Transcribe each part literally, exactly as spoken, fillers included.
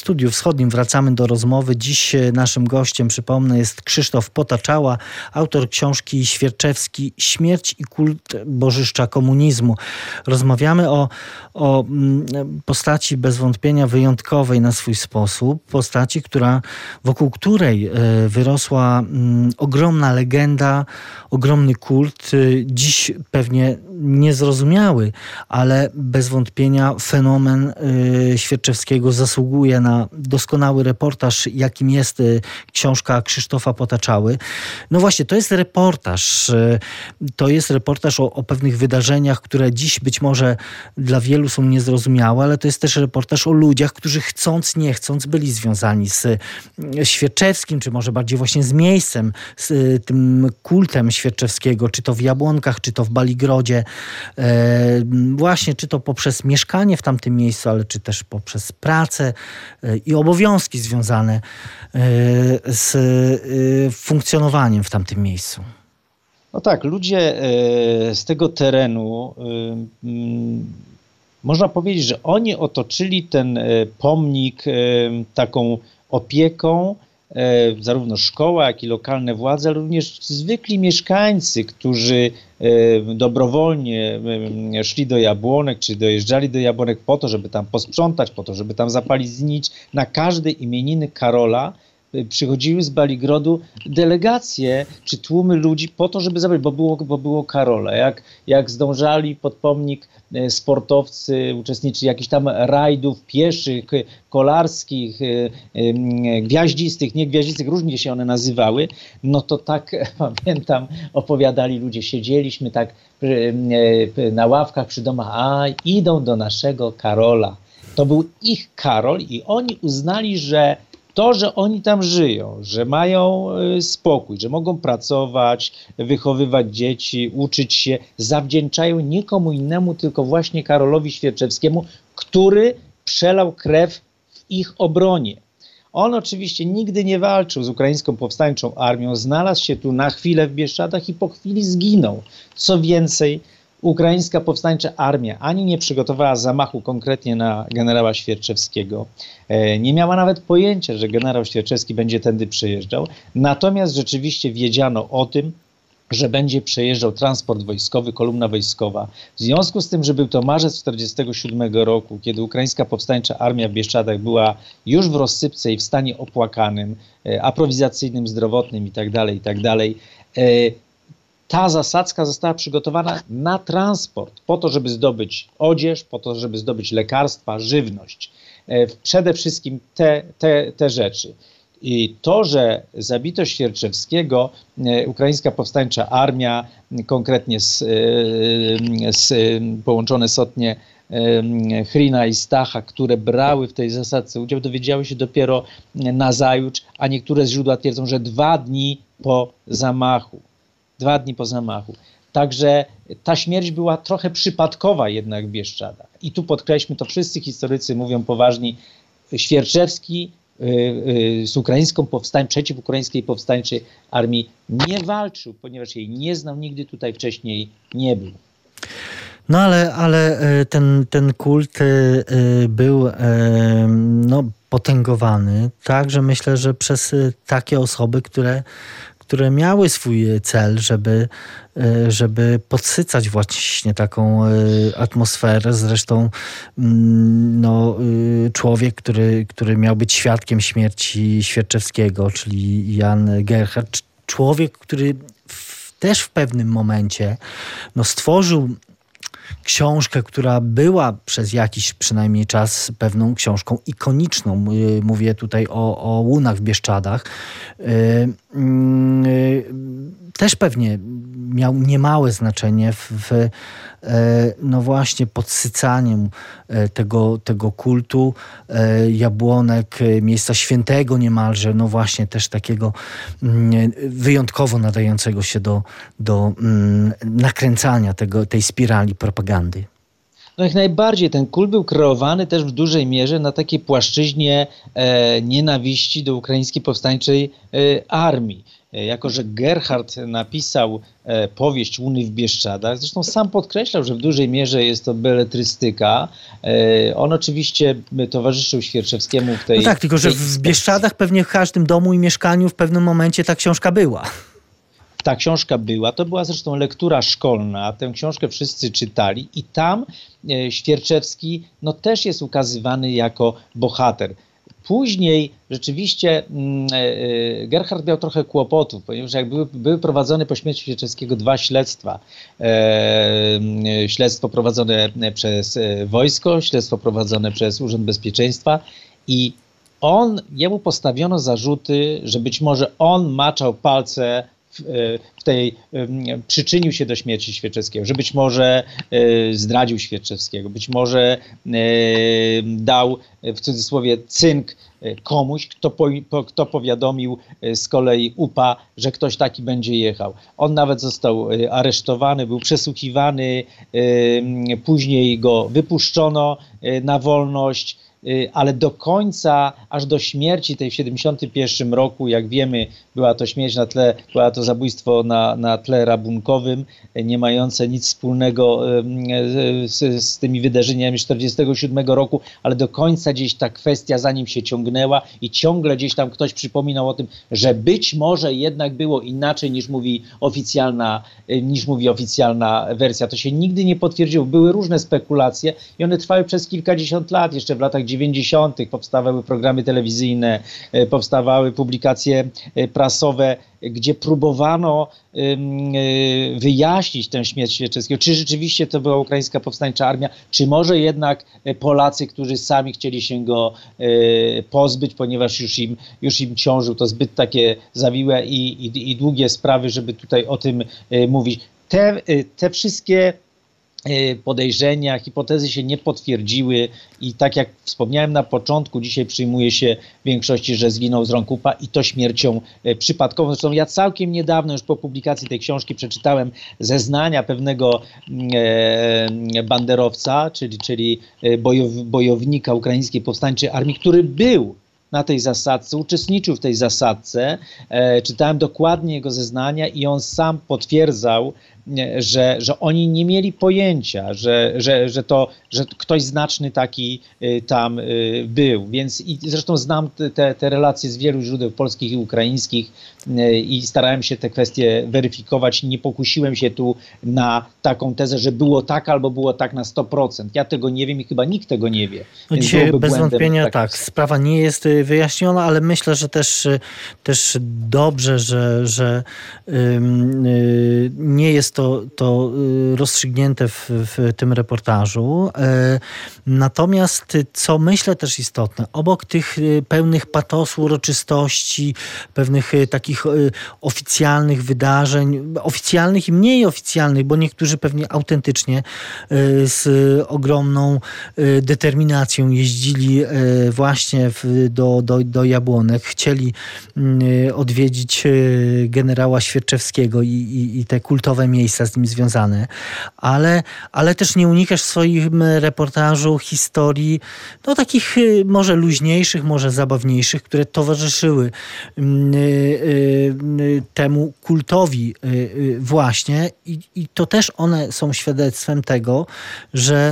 Studiu Wschodnim wracamy do rozmowy. Dziś naszym gościem, przypomnę, jest Krzysztof Potaczała, autor książki Świerczewski „Śmierć i kult bożyszcza komunizmu”. Rozmawiamy o, o postaci bez wątpienia wyjątkowej na swój sposób. Postaci, która, wokół której wyrosła ogromna legenda, ogromny kult. Dziś pewnie niezrozumiały, ale bez wątpienia fenomen Świerczewskiego zasługuje na doskonały reportaż, jakim jest książka Krzysztofa Potaczały. No właśnie, to jest reportaż. To jest reportaż o, o pewnych wydarzeniach, które dziś być może dla wielu są niezrozumiałe, ale to jest też reportaż o ludziach, którzy chcąc, nie chcąc byli związani z Świerczewskim, czy może bardziej właśnie z miejscem, z tym kultem Świerczewskiego, czy to w Jabłonkach, czy to w Baligrodzie. E, właśnie, czy to poprzez mieszkanie w tamtym miejscu, ale czy też poprzez pracę i obowiązki związane z funkcjonowaniem w tamtym miejscu. No tak, ludzie z tego terenu, można powiedzieć, że oni otoczyli ten pomnik taką opieką, zarówno szkoła, jak i lokalne władze, ale również zwykli mieszkańcy, którzy dobrowolnie szli do Jabłonek, czy dojeżdżali do Jabłonek po to, żeby tam posprzątać, po to, żeby tam zapalić znić. Na każde imieniny Karola przychodziły z Baligrodu delegacje czy tłumy ludzi po to, żeby zabrać, bo było, bo było Karola. Jak, jak zdążali pod pomnik sportowcy, uczestnicy jakichś tam rajdów pieszych, kolarskich, gwiaździstych, nie gwiaździstych, różnie się one nazywały, no to tak pamiętam, opowiadali ludzie, siedzieliśmy tak na ławkach przy domach, a idą do naszego Karola. To był ich Karol i oni uznali, że to, że oni tam żyją, że mają spokój, że mogą pracować, wychowywać dzieci, uczyć się, zawdzięczają nikomu innemu, tylko właśnie Karolowi Świerczewskiemu, który przelał krew w ich obronie. On oczywiście nigdy nie walczył z ukraińską powstańczą armią, znalazł się tu na chwilę w Bieszczadach i po chwili zginął. Co więcej, ukraińska powstańcza armia ani nie przygotowała zamachu konkretnie na generała Świerczewskiego. Nie miała nawet pojęcia, że generał Świerczewski będzie tędy przejeżdżał. Natomiast rzeczywiście wiedziano o tym, że będzie przejeżdżał transport wojskowy, kolumna wojskowa. W związku z tym, że był to marzec tysiąc dziewięćset czterdziestego siódmego roku, kiedy ukraińska powstańcza armia w Bieszczadach była już w rozsypce i w stanie opłakanym, aprowizacyjnym, zdrowotnym itd., itd., ta zasadzka została przygotowana na transport, po to, żeby zdobyć odzież, po to, żeby zdobyć lekarstwa, żywność. Przede wszystkim te, te, te rzeczy. I to, że zabito Świerczewskiego, ukraińska powstańcza armia, konkretnie z, z, połączone sotnie Chrina i Stacha, które brały w tej zasadce udział, dowiedziały się dopiero nazajutrz, a niektóre źródła twierdzą, że dwa dni po zamachu. Dwa dni po zamachu. Także ta śmierć była trochę przypadkowa jednak w Bieszczadach. I tu podkreślmy, to wszyscy historycy mówią poważni, Świerczewski z ukraińską powstań, przeciw ukraińskiej powstańczej armii nie walczył, ponieważ jej nie znał, nigdy tutaj wcześniej nie był. No ale, ale ten, ten kult był no, potęgowany, tak, że myślę, że przez takie osoby, które które miały swój cel, żeby, żeby podsycać właśnie taką atmosferę. Zresztą no, człowiek, który, który miał być świadkiem śmierci Świerczewskiego, czyli Jan Gerhard, człowiek, który w, też w pewnym momencie no, stworzył książkę, która była przez jakiś przynajmniej czas pewną książką ikoniczną. Mówię tutaj o, o łunach w Bieszczadach. Też pewnie miał niemałe znaczenie w, w no właśnie podsycaniem tego, tego kultu Jabłonek, miejsca świętego niemalże, no właśnie też takiego wyjątkowo nadającego się do, do nakręcania tego, tej spirali propagandy. No jak najbardziej, ten kult był kreowany też w dużej mierze na takiej płaszczyźnie e, nienawiści do ukraińskiej powstańczej e, armii. jako że Gerhard napisał powieść Łuny w Bieszczadach, zresztą sam podkreślał, że w dużej mierze jest to beletrystyka. On oczywiście towarzyszył Świerczewskiemu w tej... No tak, tylko że w Bieszczadach pewnie w każdym domu i mieszkaniu w pewnym momencie ta książka była. Ta książka była, to była zresztą lektura szkolna, tę książkę wszyscy czytali i tam Świerczewski no, też jest ukazywany jako bohater. Później rzeczywiście Gerhard miał trochę kłopotów, ponieważ jak były, były prowadzone po śmierci Świerczewskiego dwa śledztwa. E, śledztwo prowadzone przez wojsko, śledztwo prowadzone przez Urząd Bezpieczeństwa i on, jemu postawiono zarzuty, że być może on maczał palce w tej, przyczynił się do śmierci Świerczewskiego, że być może zdradził Świerczewskiego, być może dał w cudzysłowie cynk komuś, kto, po, kto powiadomił z kolei U P A, że ktoś taki będzie jechał. On nawet został aresztowany, był przesłuchiwany, później go wypuszczono na wolność, ale do końca, aż do śmierci tej w siedemdziesiątym pierwszym roku, jak wiemy, była to śmierć na tle, była to zabójstwo na, na tle rabunkowym, nie mające nic wspólnego z, z tymi wydarzeniami czterdziestego siódmego roku, ale do końca gdzieś ta kwestia za nim się ciągnęła i ciągle gdzieś tam ktoś przypominał o tym, że być może jednak było inaczej niż mówi oficjalna, niż mówi oficjalna wersja. To się nigdy nie potwierdziło. Były różne spekulacje i one trwały przez kilkadziesiąt lat, jeszcze w latach dziewięćdziesiątych powstawały programy telewizyjne, powstawały publikacje prasowe, gdzie próbowano wyjaśnić tę śmierć Świerczewskiego. Czy rzeczywiście to była ukraińska powstańcza armia, czy może jednak Polacy, którzy sami chcieli się go pozbyć, ponieważ już im, już im ciążył. To zbyt takie zawiłe i, i, i długie sprawy, żeby tutaj o tym mówić. Te, te wszystkie podejrzenia, hipotezy się nie potwierdziły i tak jak wspomniałem na początku, dzisiaj przyjmuje się w większości, że zginął z rąk U P A i to śmiercią przypadkową. Zresztą ja całkiem niedawno, już po publikacji tej książki, przeczytałem zeznania pewnego e, banderowca, czyli, czyli bojow, bojownika ukraińskiej powstańczej armii, który był na tej zasadce, uczestniczył w tej zasadce. E, czytałem dokładnie jego zeznania i on sam potwierdzał, że, że oni nie mieli pojęcia, że, że, że, to, że ktoś znaczny taki tam był. Więc i zresztą znam te, te relacje z wielu źródeł polskich i ukraińskich i starałem się te kwestie weryfikować. Nie pokusiłem się tu na taką tezę, że było tak albo było tak na sto procent. Ja tego nie wiem i chyba nikt tego nie wie. No dzisiaj bez wątpienia tak, sprawa nie jest wyjaśniona, ale myślę, że też, też dobrze, że, że yy, nie jest to, to rozstrzygnięte w, w tym reportażu. Natomiast, co myślę też istotne, obok tych pełnych patosu, uroczystości, pewnych takich oficjalnych wydarzeń, oficjalnych i mniej oficjalnych, bo niektórzy pewnie autentycznie z ogromną determinacją jeździli właśnie w, do, do, do Jabłonek, chcieli odwiedzić generała Świerczewskiego i, i, i te kultowe miejsca z nim związane, ale, ale też nie unikasz w swoim reportażu historii no takich może luźniejszych, może zabawniejszych, które towarzyszyły temu kultowi właśnie i, i to też one są świadectwem tego, że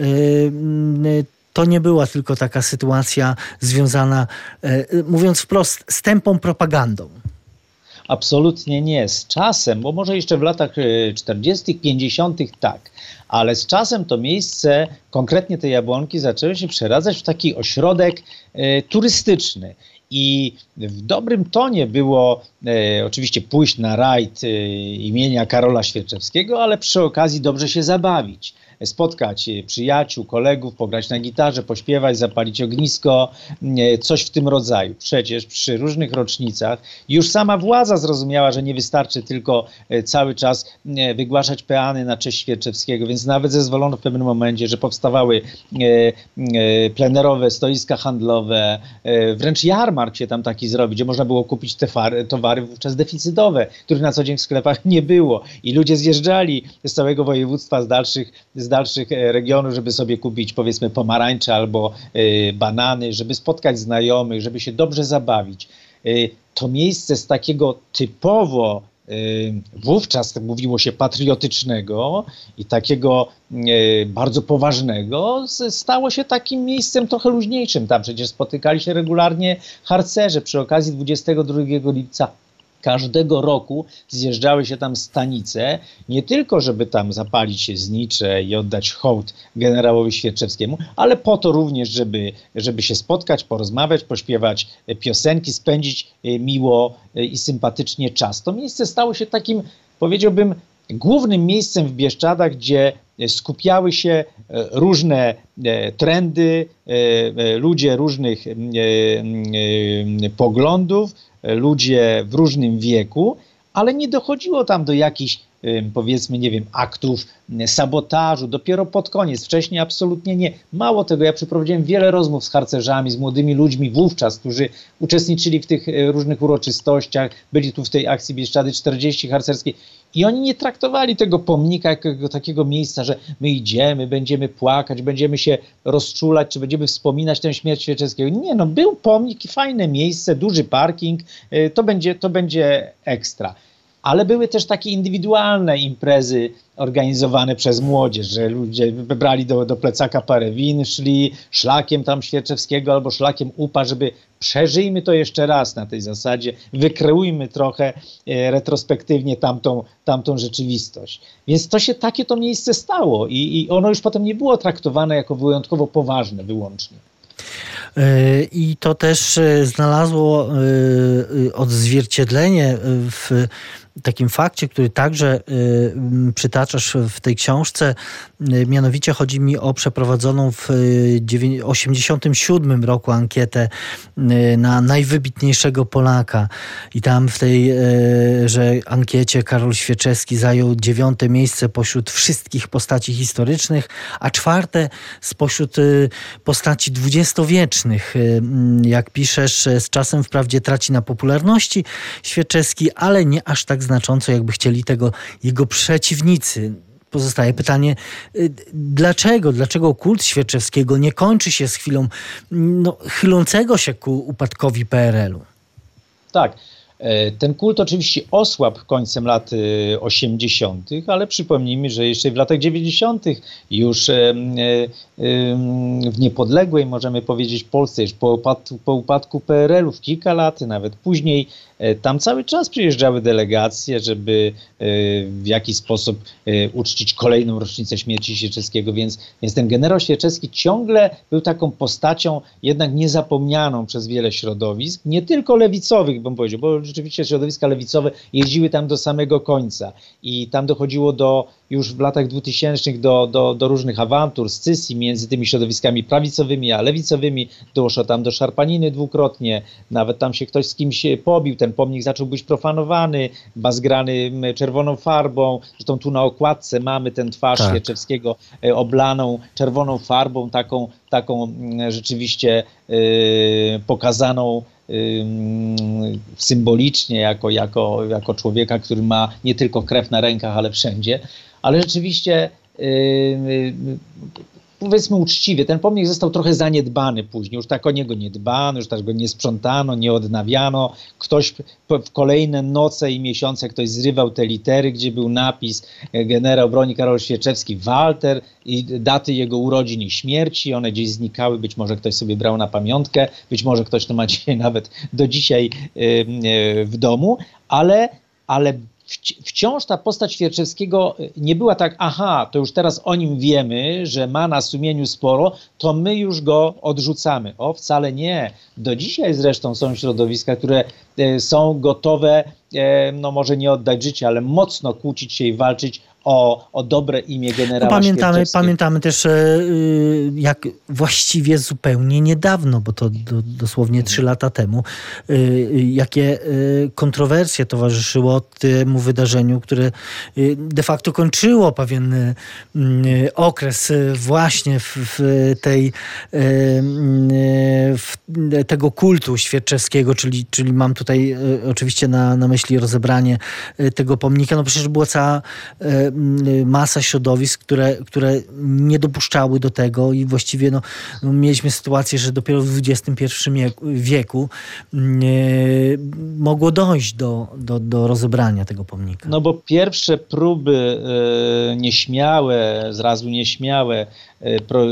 to nie była tylko taka sytuacja związana, mówiąc wprost, z tępą propagandą. Absolutnie nie. Z czasem, bo może jeszcze w latach czterdziestych, pięćdziesiątych tak, ale z czasem to miejsce, konkretnie te Jabłonki, zaczęły się przeradzać w taki ośrodek e, turystyczny. I w dobrym tonie było e, oczywiście pójść na rajd e, imienia Karola Świerczewskiego, ale przy okazji dobrze się zabawić. Spotkać przyjaciół, kolegów, pograć na gitarze, pośpiewać, zapalić ognisko, coś w tym rodzaju. Przecież przy różnych rocznicach już sama władza zrozumiała, że nie wystarczy tylko cały czas wygłaszać peany na cześć Świerczewskiego, więc nawet zezwolono w pewnym momencie, że powstawały plenerowe stoiska handlowe, wręcz jarmark się tam taki zrobić, gdzie można było kupić te fary, towary wówczas deficytowe, których na co dzień w sklepach nie było i ludzie zjeżdżali z całego województwa, z dalszych, z z dalszych regionów, żeby sobie kupić powiedzmy pomarańcze albo y, banany, żeby spotkać znajomych, żeby się dobrze zabawić. Y, to miejsce z takiego typowo y, wówczas tak mówiło się patriotycznego i takiego y, bardzo poważnego, stało się takim miejscem trochę luźniejszym. Tam przecież spotykali się regularnie harcerze. Przy okazji dwudziestego drugiego lipca każdego roku zjeżdżały się tam stanice, nie tylko żeby tam zapalić się znicze i oddać hołd generałowi Świerczewskiemu, ale po to również, żeby, żeby się spotkać, porozmawiać, pośpiewać piosenki, spędzić miło i sympatycznie czas. To miejsce stało się takim, powiedziałbym, głównym miejscem w Bieszczadach, gdzie skupiały się różne trendy, ludzie różnych poglądów, ludzie w różnym wieku, ale nie dochodziło tam do jakichś, powiedzmy, nie wiem, aktów sabotażu, dopiero pod koniec, wcześniej absolutnie nie. Mało tego, ja przeprowadziłem wiele rozmów z harcerzami, z młodymi ludźmi wówczas, którzy uczestniczyli w tych różnych uroczystościach, byli tu w tej akcji Bieszczady czterdzieści harcerskiej i oni nie traktowali tego pomnika jako takiego miejsca, że my idziemy, będziemy płakać, będziemy się rozczulać, czy będziemy wspominać tę śmierć Świerczewskiego. Nie, no był pomnik i fajne miejsce, duży parking, to będzie, to będzie ekstra. Ale były też takie indywidualne imprezy organizowane przez młodzież, że ludzie wybrali do, do plecaka parę win, szli szlakiem tam Świerczewskiego albo szlakiem U P A, żeby przeżyjmy to jeszcze raz na tej zasadzie, wykreujmy trochę e, retrospektywnie tamtą, tamtą rzeczywistość. Więc to się takie to miejsce stało i, i ono już potem nie było traktowane jako wyjątkowo poważne wyłącznie. I to też znalazło odzwierciedlenie w takim fakcie, który także przytaczasz w tej książce. Mianowicie chodzi mi o przeprowadzoną w osiemdziesiątym siódmym roku ankietę na najwybitniejszego Polaka. I tam w tej że ankiecie Karol Świerczewski zajął dziewiąte miejsce pośród wszystkich postaci historycznych, a czwarte spośród postaci dwudziestowiecznych. Jak piszesz, z czasem wprawdzie traci na popularności Świerczewski, ale nie aż tak znacząco, jakby chcieli tego jego przeciwnicy. Pozostaje pytanie, dlaczego? Dlaczego kult Świerczewskiego nie kończy się z chwilą no, chylącego się ku upadkowi P R L u? Tak. Ten kult oczywiście osłabł końcem lat osiemdziesiątych, ale przypomnijmy, że jeszcze w latach dziewięćdziesiątych już w niepodległej, możemy powiedzieć, Polsce, już po upadku, po upadku P R L u w kilka lat, nawet później, tam cały czas przyjeżdżały delegacje, żeby w jakiś sposób uczcić kolejną rocznicę śmierci Świerczewskiego, więc, więc ten generał Świerczewski ciągle był taką postacią jednak niezapomnianą przez wiele środowisk, nie tylko lewicowych, bym powiedział, bo rzeczywiście środowiska lewicowe jeździły tam do samego końca i tam dochodziło do już w latach dwutysięcznych do, do, do różnych awantur, scysji między tymi środowiskami prawicowymi a lewicowymi. Doszło tam do szarpaniny dwukrotnie, nawet tam się ktoś z kimś pobił, ten pomnik zaczął być profanowany, bazgrany czerwoną farbą. Zresztą tu na okładce mamy tę twarz tak. Świerczewskiego oblaną czerwoną farbą, taką, taką rzeczywiście yy, pokazaną symbolicznie jako, jako, jako człowieka, który ma nie tylko krew na rękach, ale wszędzie. Ale rzeczywiście yy, powiedzmy uczciwie, ten pomnik został trochę zaniedbany później, już tak o niego nie dbano, już tak go nie sprzątano, nie odnawiano. Ktoś w kolejne noce i miesiące ktoś zrywał te litery, gdzie był napis generał broni Karol Świerczewski Walter i daty jego urodzin i śmierci, one gdzieś znikały, być może ktoś sobie brał na pamiątkę, być może ktoś to ma dzisiaj nawet do dzisiaj yy, w domu, ale, ale wciąż ta postać Świerczewskiego nie była tak, aha, to już teraz o nim wiemy, że ma na sumieniu sporo, to my już go odrzucamy. O, wcale nie. Do dzisiaj zresztą są środowiska, które są gotowe, no może nie oddać życia, ale mocno kłócić się i walczyć o, o dobre imię generała no pamiętamy, Świerczewskiego. Pamiętamy też, jak właściwie zupełnie niedawno, bo to do, dosłownie trzy lata temu, jakie kontrowersje towarzyszyło temu wydarzeniu, które de facto kończyło pewien okres właśnie w, w tej w tego kultu Świerczewskiego, czyli, czyli mam tutaj oczywiście na, na myśli rozebranie tego pomnika. No przecież była cała masa środowisk, które, które nie dopuszczały do tego i właściwie no, mieliśmy sytuację, że dopiero w dwudziestym pierwszym wieku mogło dojść do, do, do rozebrania tego pomnika. No bo pierwsze próby e, nieśmiałe, zrazu nieśmiałe, e, pro, e,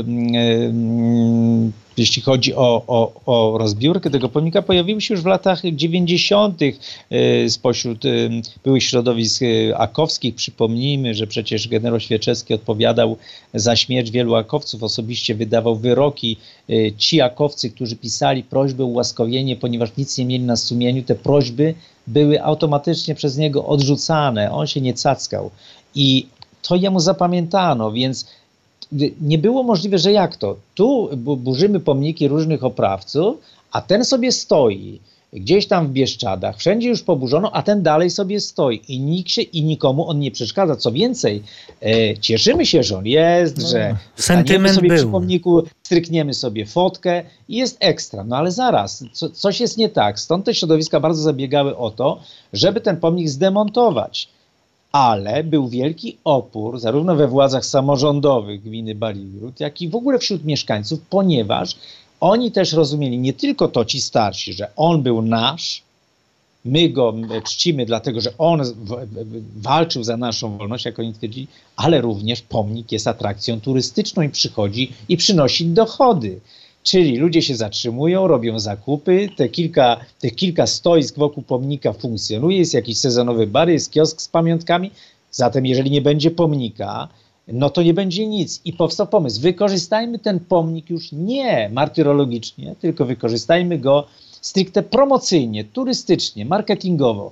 jeśli chodzi o, o, o rozbiórkę tego pomnika, pojawiły się już w latach dziewięćdziesiątych e, spośród e, byłych środowisk e, akowskich. Przypomnijmy, że przecież generał Świerczewski odpowiadał za śmierć wielu akowców, osobiście wydawał wyroki. E, ci akowcy, którzy pisali prośby o ułaskawienie, ponieważ nic nie mieli na sumieniu, te prośby były automatycznie przez niego odrzucane. On się nie cackał. I to jemu zapamiętano, więc nie było możliwe, że jak to? Tu burzymy pomniki różnych oprawców, a ten sobie stoi. Gdzieś tam w Bieszczadach, wszędzie już poburzono, a ten dalej sobie stoi i nikt się i nikomu on nie przeszkadza. Co więcej, e, cieszymy się, że on jest, no, że sentyment sobie był. Przy pomniku, strykniemy sobie fotkę i jest ekstra. No ale zaraz, co, coś jest nie tak. Stąd te środowiska bardzo zabiegały o to, żeby ten pomnik zdemontować. Ale był wielki opór zarówno we władzach samorządowych gminy Baligród, jak i w ogóle wśród mieszkańców, ponieważ oni też rozumieli, nie tylko to ci starsi, że on był nasz, my go czcimy dlatego, że on w, w, walczył za naszą wolność, jak oni twierdzili, ale również pomnik jest atrakcją turystyczną i przychodzi i przynosi dochody. Czyli ludzie się zatrzymują, robią zakupy, te kilka, te kilka stoisk wokół pomnika funkcjonuje, jest jakiś sezonowy bar, jest kiosk z pamiątkami, zatem jeżeli nie będzie pomnika, no to nie będzie nic. I powstał pomysł, wykorzystajmy ten pomnik już nie martyrologicznie, tylko wykorzystajmy go stricte promocyjnie, turystycznie, marketingowo.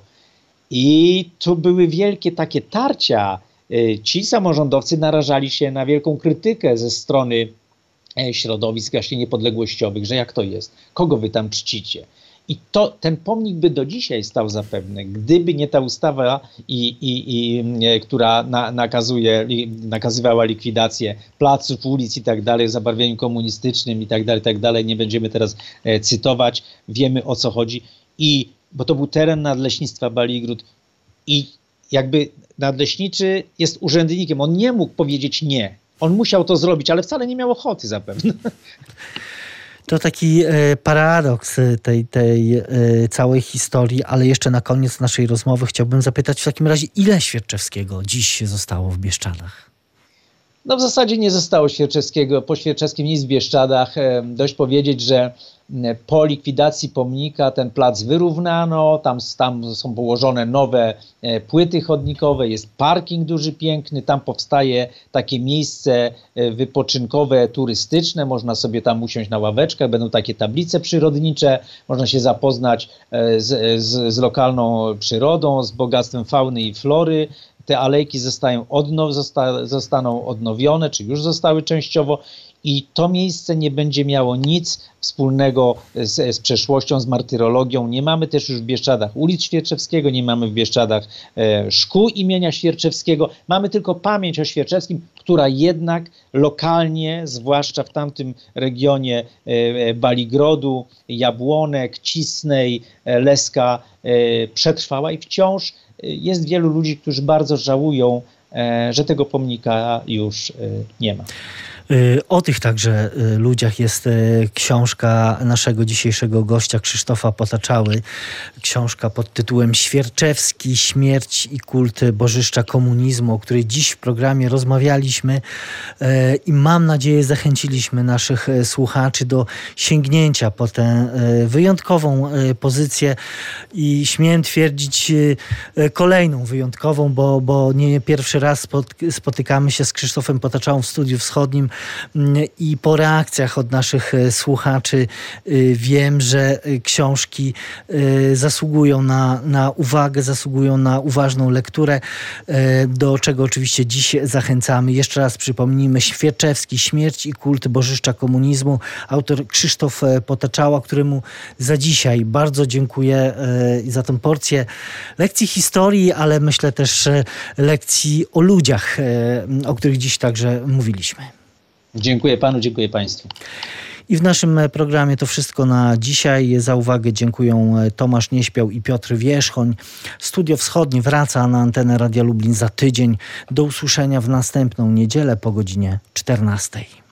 I tu były wielkie takie tarcia. Ci samorządowcy narażali się na wielką krytykę ze strony środowisk właśnie niepodległościowych, że jak to jest, kogo wy tam czcicie. I to, ten pomnik by do dzisiaj stał zapewne, gdyby nie ta ustawa, i, i, i, która na, nakazuje, li, nakazywała likwidację placów, ulic i tak dalej, w zabarwieniu komunistycznym i tak dalej, tak dalej. Nie będziemy teraz e, cytować, wiemy o co chodzi. I, bo to był teren Nadleśnictwa Baligród i jakby nadleśniczy jest urzędnikiem, on nie mógł powiedzieć nie. On musiał to zrobić, ale wcale nie miał ochoty zapewne. To taki e, paradoks tej, tej e, całej historii, ale jeszcze na koniec naszej rozmowy chciałbym zapytać w takim razie, ile Świerczewskiego dziś zostało w Bieszczadach? No w zasadzie nie zostało Świerczewskiego, po Świerczewskim nic w Bieszczadach. E, dość powiedzieć, że po likwidacji pomnika ten plac wyrównano, tam, tam są położone nowe e, płyty chodnikowe, jest parking duży, piękny, tam powstaje takie miejsce e, wypoczynkowe, turystyczne, można sobie tam usiąść na ławeczkach, będą takie tablice przyrodnicze, można się zapoznać e, z, z, z lokalną przyrodą, z bogactwem fauny i flory. Te alejki zostają odnow, zosta, zostaną odnowione, czy już zostały częściowo. I to miejsce nie będzie miało nic wspólnego z, z przeszłością, z martyrologią. Nie mamy też już w Bieszczadach ulic Świerczewskiego, nie mamy w Bieszczadach e, szkół imienia Świerczewskiego. Mamy tylko pamięć o Świerczewskim, która jednak lokalnie, zwłaszcza w tamtym regionie e, Baligrodu, Jabłonek, Cisnej, e, Leska e, przetrwała i wciąż e, jest wielu ludzi, którzy bardzo żałują, e, że tego pomnika już e, nie ma. O tych także ludziach jest książka naszego dzisiejszego gościa Krzysztofa Potaczały. Książka pod tytułem Świerczewski, śmierć i kult bożyszcza komunizmu, o której dziś w programie rozmawialiśmy i mam nadzieję zachęciliśmy naszych słuchaczy do sięgnięcia po tę wyjątkową pozycję i śmiem twierdzić kolejną wyjątkową, bo, bo nie pierwszy raz spotykamy się z Krzysztofem Potaczałą w Studiu Wschodnim i po reakcjach od naszych słuchaczy wiem, że książki zasługują na, na uwagę, zasługują na uważną lekturę, do czego oczywiście dziś zachęcamy. Jeszcze raz przypomnijmy, Świerczewski, śmierć i kult bożyszcza komunizmu, autor Krzysztof Potaczała, któremu za dzisiaj bardzo dziękuję za tę porcję lekcji historii, ale myślę też lekcji o ludziach, o których dziś także mówiliśmy. Dziękuję panu, dziękuję państwu. I w naszym programie to wszystko na dzisiaj. Za uwagę dziękuję Tomasz Nieśpiał i Piotr Wierzchoń. Studio Wschodnie wraca na antenę Radia Lublin za tydzień. Do usłyszenia w następną niedzielę po godzinie czternastej.